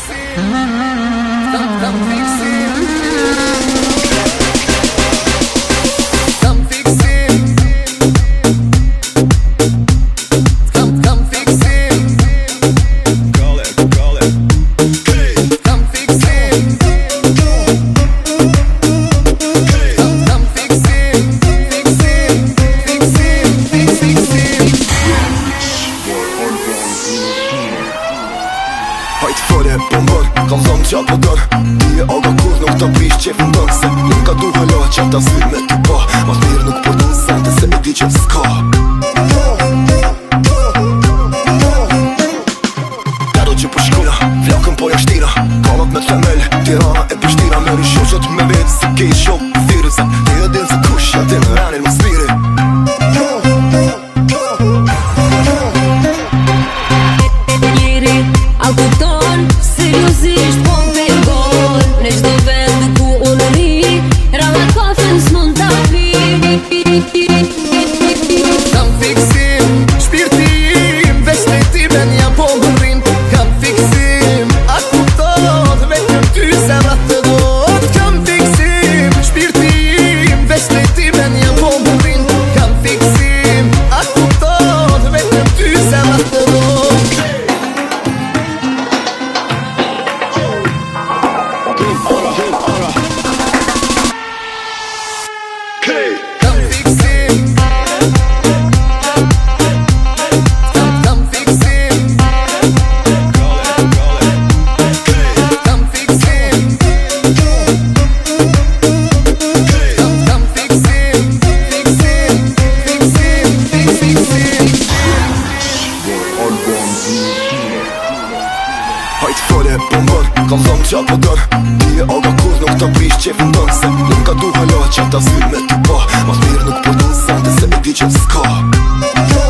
Hajt fare po mër, kam zonë qa po dër Ti e aga kur nuk ta prish qefin dën Se nuk ka du hala qa ta syr me ty pa Mas mirë nuk po du sante se e di që s'ka Kado që po shkuna, flakën po jashtira Kanat me themel, Tirana e Prishtira Me ryshoqët me vetë se kej shok thyrë Se ti e din se kush, ja ti në ranin më smiri A kupton, seriosisht po m'pengon Në qdo vend ku unë ri Rama kafën s'mon t'a pi Kam fiksim, shpirti im Vesmeti me nja po më rrim Kam fiksim, a kupton Vetëm ty se ma të dot Kam fiksim, shpirti im Vesmeti me nja po më rrim Kam fiksim, a kupton Vetëm ty se ma të dot Kam fiksim Kam fiksim Kam fiksim Kam fiksim Fiksim Hajt fare po mër, kam zonë qa po dër Ti e aga kur nuk ta prish qefin dën Se nuk ka du hala qa ta syr me ty pa Mas mirë nuk po du sante se e di që s'ka